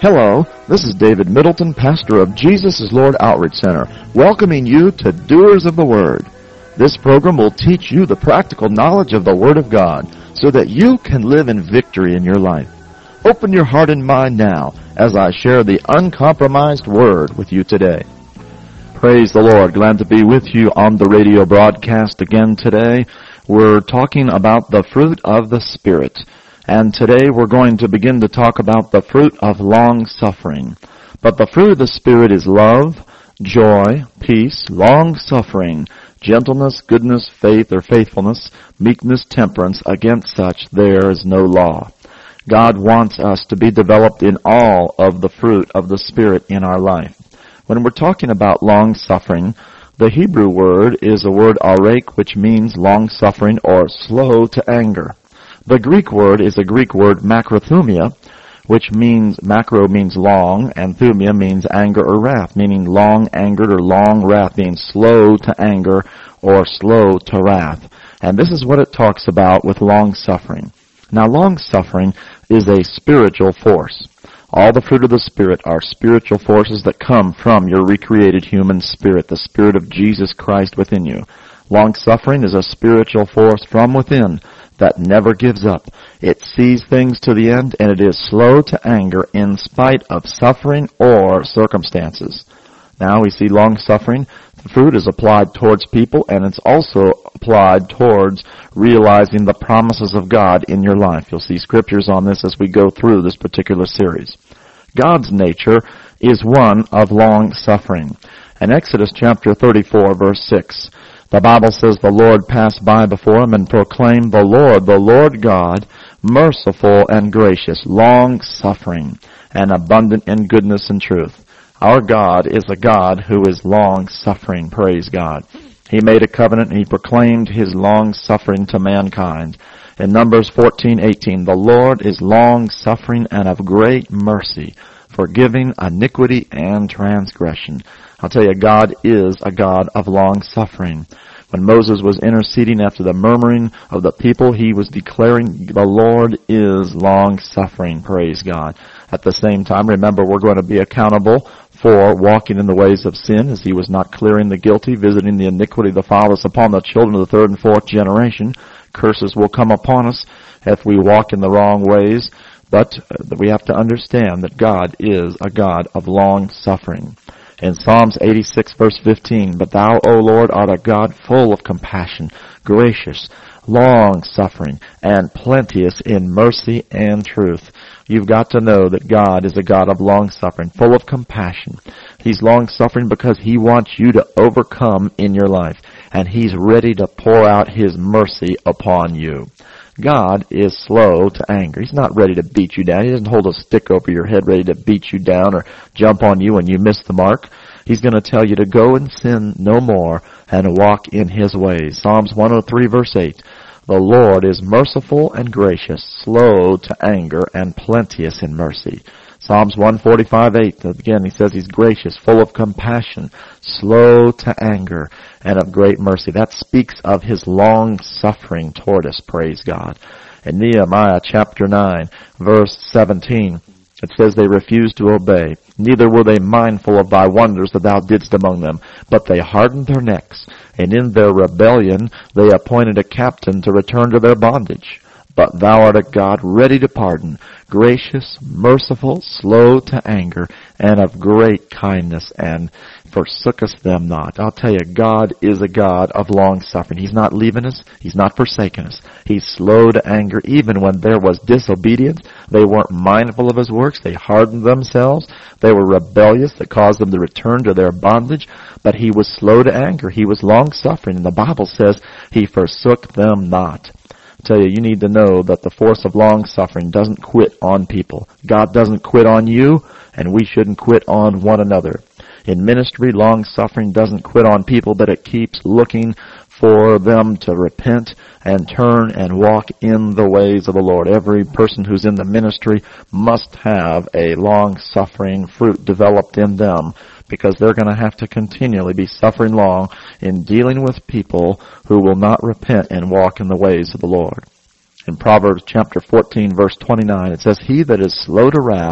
Hello, this is David Middleton, pastor of Jesus is Lord Outreach Center, welcoming you to Doers of the Word. This program will teach you the practical knowledge of the Word of God so that you can live in victory in your life. Open your heart and mind now as I share the uncompromised Word with you today. Praise the Lord. Glad to be with you on the radio broadcast again today. We're talking about the fruit of the Spirit. And today we're going to begin to talk about the fruit of long-suffering. But the fruit of the Spirit is love, joy, peace, long-suffering, gentleness, goodness, faith or faithfulness, meekness, temperance. Against such there is no law. God wants us to be developed in all of the fruit of the Spirit in our life. When we're talking about long-suffering, the Hebrew word is a word arek, which means long-suffering or slow to anger. The Greek word is a Greek word macrothumia, which means, macro means long, and thumia means anger or wrath, meaning long-angered or long wrath, being slow to anger or slow to wrath. And this is what it talks about with long-suffering. Now, long-suffering is a spiritual force. All the fruit of the Spirit are spiritual forces that come from your recreated human spirit, the Spirit of Jesus Christ within you. Long-suffering is a spiritual force from within that never gives up. It sees things to the end, and it is slow to anger in spite of suffering or circumstances. Now we see long-suffering. The fruit is applied towards people, and it's also applied towards realizing the promises of God in your life. You'll see scriptures on this as we go through this particular series. God's nature is one of long-suffering. In Exodus chapter 34, verse 6, the Bible says, the Lord passed by before him and proclaimed, the Lord God, merciful and gracious, long-suffering, and abundant in goodness and truth. Our God is a God who is long-suffering, praise God. He made a covenant and he proclaimed his long-suffering to mankind. In Numbers 14:18, the Lord is long-suffering and of great mercy, forgiving iniquity and transgression. I'll tell you, God is a God of long-suffering. When Moses was interceding after the murmuring of the people, he was declaring, the Lord is long-suffering, praise God. At the same time, remember, we're going to be accountable for walking in the ways of sin, as he was not clearing the guilty, visiting the iniquity of the fathers upon the children of the third and fourth generation. Curses will come upon us if we walk in the wrong ways. But we have to understand that God is a God of long-suffering. In Psalms 86, verse 15, but thou, O Lord, art a God full of compassion, gracious, long-suffering, and plenteous in mercy and truth. You've got to know that God is a God of long-suffering, full of compassion. He's long-suffering because he wants you to overcome in your life, and he's ready to pour out his mercy upon you. God is slow to anger. He's not ready to beat you down. He doesn't hold a stick over your head ready to beat you down or jump on you when you miss the mark. He's going to tell you to go and sin no more and walk in his ways. Psalms 103, verse 8. The Lord is merciful and gracious, slow to anger, and plenteous in mercy. Psalms 145:8, again, he says he's gracious, full of compassion, slow to anger, and of great mercy. That speaks of his long-suffering toward us, praise God. In Nehemiah chapter 9, verse 17, it says they refused to obey. Neither were they mindful of thy wonders that thou didst among them, but they hardened their necks, and in their rebellion they appointed a captain to return to their bondage. But thou art a God ready to pardon, gracious, merciful, slow to anger, and of great kindness, and forsookest them not. I'll tell you, God is a God of long-suffering. He's not leaving us. He's not forsaking us. He's slow to anger. Even when there was disobedience, they weren't mindful of his works. They hardened themselves. They were rebellious. That caused them to return to their bondage. But he was slow to anger. He was long-suffering. And the Bible says he forsook them not. I tell you, you need to know that the force of long-suffering doesn't quit on people. God doesn't quit on you, and we shouldn't quit on one another. In ministry, long-suffering doesn't quit on people, but it keeps looking for them to repent and turn and walk in the ways of the Lord. Every person who's in the ministry must have a long-suffering fruit developed in them, because they're going to have to continually be suffering long in dealing with people who will not repent and walk in the ways of the Lord. In Proverbs chapter 14, verse 29, it says, "He that is slow to wrath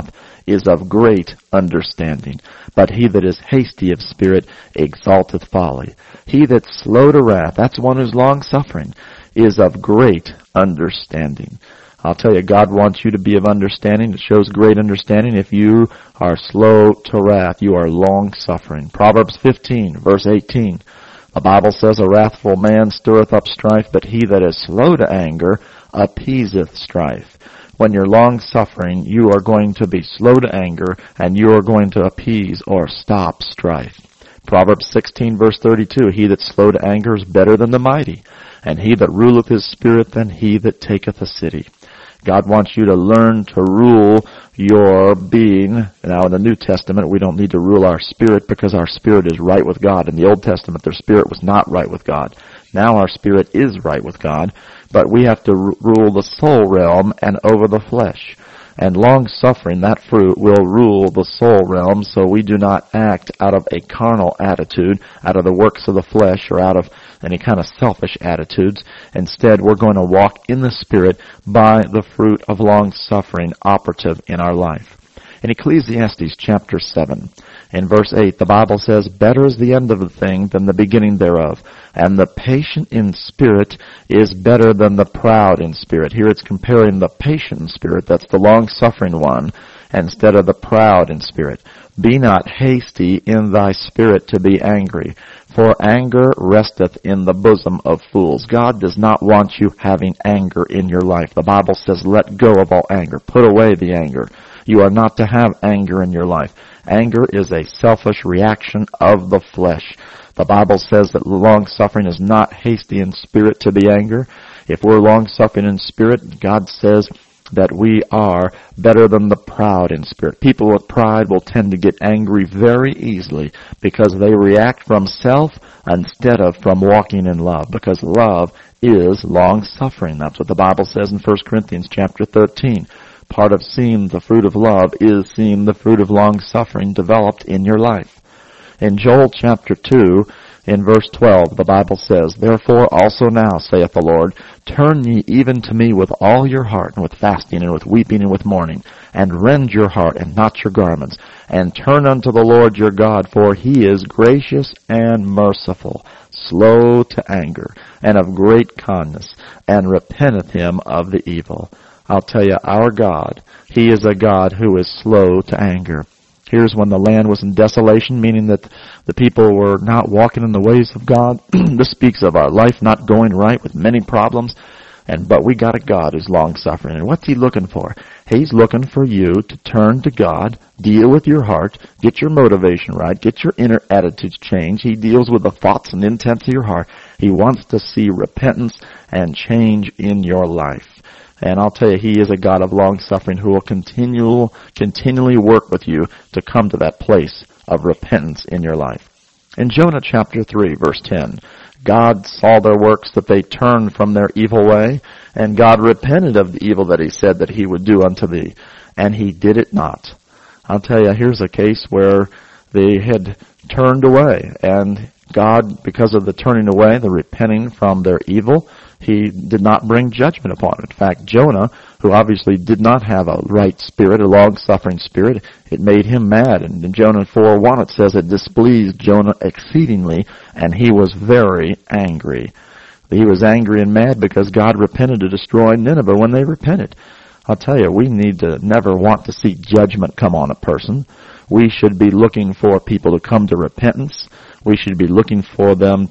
is of great understanding. But he that is hasty of spirit exalteth folly. He that's slow to wrath, that's one who's long-suffering, is of great understanding. I'll tell you, God wants you to be of understanding. It shows great understanding. If you are slow to wrath, you are long-suffering. Proverbs 15, verse 18. The Bible says, a wrathful man stirreth up strife, but he that is slow to anger appeaseth strife. When you're long-suffering, you are going to be slow to anger, and you are going to appease or stop strife. Proverbs 16, verse 32, he that's slow to anger is better than the mighty, and he that ruleth his spirit than he that taketh a city. God wants you to learn to rule your being. Now, in the New Testament, we don't need to rule our spirit because our spirit is right with God. In the Old Testament, their spirit was not right with God. Now our spirit is right with God, but we have to rule the soul realm and over the flesh. And long-suffering, that fruit, will rule the soul realm, so we do not act out of a carnal attitude, out of the works of the flesh, or out of any kind of selfish attitudes. Instead, we're going to walk in the Spirit by the fruit of long-suffering operative in our life. In Ecclesiastes chapter 7, in verse 8, the Bible says, better is the end of the thing than the beginning thereof, and the patient in spirit is better than the proud in spirit. Here it's comparing the patient in spirit, that's the long-suffering one, instead of the proud in spirit. Be not hasty in thy spirit to be angry, for anger resteth in the bosom of fools. God does not want you having anger in your life. The Bible says, let go of all anger. Put away the anger. You are not to have anger in your life. Anger is a selfish reaction of the flesh. The Bible says that long-suffering is not hasty in spirit to be angry. If we're long-suffering in spirit, God says that we are better than the proud in spirit. People with pride will tend to get angry very easily because they react from self instead of from walking in love, because love is long-suffering. That's what the Bible says in 1 Corinthians chapter 13. Part of seeing the fruit of love is seeing the fruit of long-suffering developed in your life. In Joel chapter 2, in verse 12, the Bible says, therefore also now, saith the Lord, turn ye even to me with all your heart, and with fasting, and with weeping, and with mourning, and rend your heart, and not your garments, and turn unto the Lord your God, for he is gracious and merciful, slow to anger, and of great kindness, and repenteth him of the evil. I'll tell you, our God, he is a God who is slow to anger. Here's when the land was in desolation, meaning that the people were not walking in the ways of God. This speaks of our life not going right with many problems. But we got a God who's long-suffering. And what's he looking for? He's looking for you to turn to God, deal with your heart, get your motivation right, get your inner attitudes changed. He deals with the thoughts and intents of your heart. He wants to see repentance and change in your life. And I'll tell you, he is a God of long-suffering who will continually work with you to come to that place of repentance in your life. In Jonah chapter 3, verse 10, God saw their works, that they turned from their evil way, and God repented of the evil that he said that he would do unto thee, and he did it not. I'll tell you, here's a case where they had turned away, and God, because of the turning away, the repenting from their evil, he did not bring judgment upon it. In fact, Jonah, who obviously did not have a right spirit, a long-suffering spirit, it made him mad. And in Jonah 4:1 it says it displeased Jonah exceedingly, and he was very angry. He was angry and mad because God repented to destroy Nineveh when they repented. I'll tell you, we need to never want to see judgment come on a person. We should be looking for people to come to repentance. We should be looking for them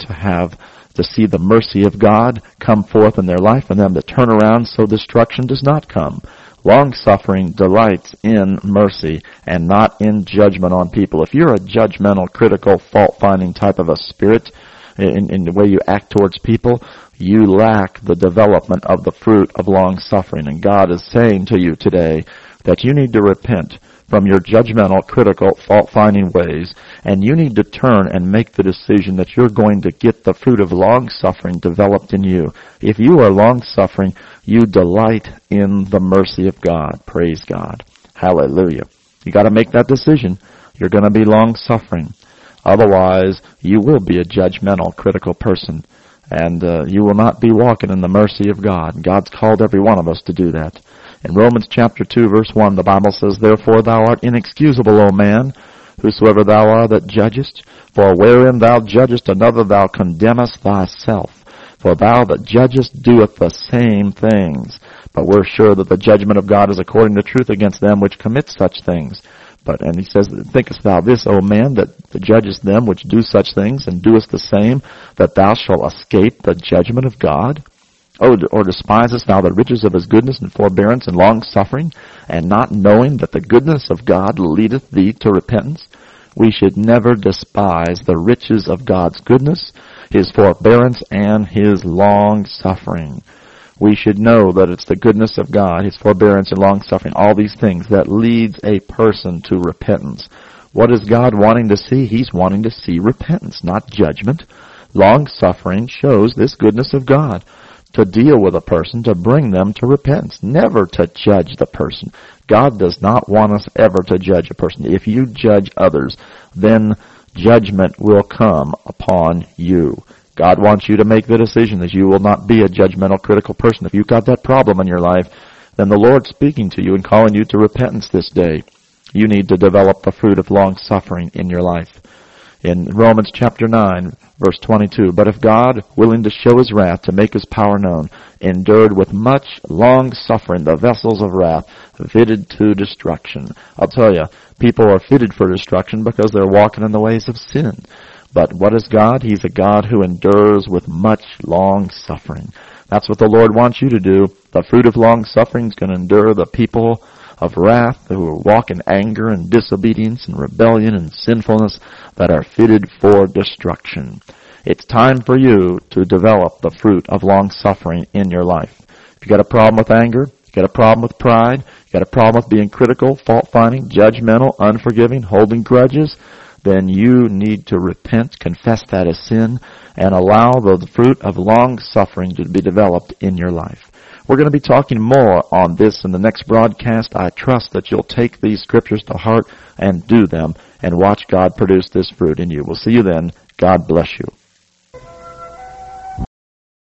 to see the mercy of God come forth in their life and them to turn around so destruction does not come. Long-suffering delights in mercy and not in judgment on people. If you're a judgmental, critical, fault-finding type of a spirit in the way you act towards people, you lack the development of the fruit of long-suffering. And God is saying to you today that you need to repent from your judgmental, critical, fault-finding ways, and you need to turn and make the decision that you're going to get the fruit of long-suffering developed in you. If you are long-suffering, you delight in the mercy of God. Praise God. Hallelujah. You got to make that decision. You're going to be long-suffering. Otherwise, you will be a judgmental, critical person, and you will not be walking in the mercy of God. God's called every one of us to do that. In Romans chapter 2, verse 1, the Bible says, Therefore thou art inexcusable, O man, whosoever thou art that judgest. For wherein thou judgest another, thou condemnest thyself. For thou that judgest doeth the same things. But we're sure that the judgment of God is according to truth against them which commit such things. And he says, Thinkest thou this, O man, that judgest them which do such things, and doest the same, that thou shalt escape the judgment of God? Or despisest thou the riches of his goodness and forbearance and long-suffering, and not knowing that the goodness of God leadeth thee to repentance? We should never despise the riches of God's goodness, his forbearance, and his long-suffering. We should know that it's the goodness of God, his forbearance and long-suffering, all these things that leads a person to repentance. What is God wanting to see? He's wanting to see repentance, not judgment. Long-suffering shows this goodness of God, to deal with a person, to bring them to repentance, never to judge the person. God does not want us ever to judge a person. If you judge others, then judgment will come upon you. God wants you to make the decision that you will not be a judgmental, critical person. If you've got that problem in your life, then the Lord's speaking to you and calling you to repentance this day. You need to develop the fruit of long-suffering in your life. In Romans chapter 9, verse 22, But if God, willing to show his wrath, to make his power known, endured with much long-suffering the vessels of wrath, fitted to destruction. I'll tell you, people are fitted for destruction because they're walking in the ways of sin. But what is God? He's a God who endures with much long-suffering. That's what the Lord wants you to do. The fruit of long-suffering is going to endure the people of wrath who walk in anger and disobedience and rebellion and sinfulness that are fitted for destruction. It's time for you to develop the fruit of long-suffering in your life. If you got a problem with anger, you got a problem with pride, you got a problem with being critical, fault-finding, judgmental, unforgiving, holding grudges, then you need to repent, confess that as sin, and allow the fruit of long-suffering to be developed in your life. We're going to be talking more on this in the next broadcast. I trust that you'll take these scriptures to heart and do them and watch God produce this fruit in you. We'll see you then. God bless you.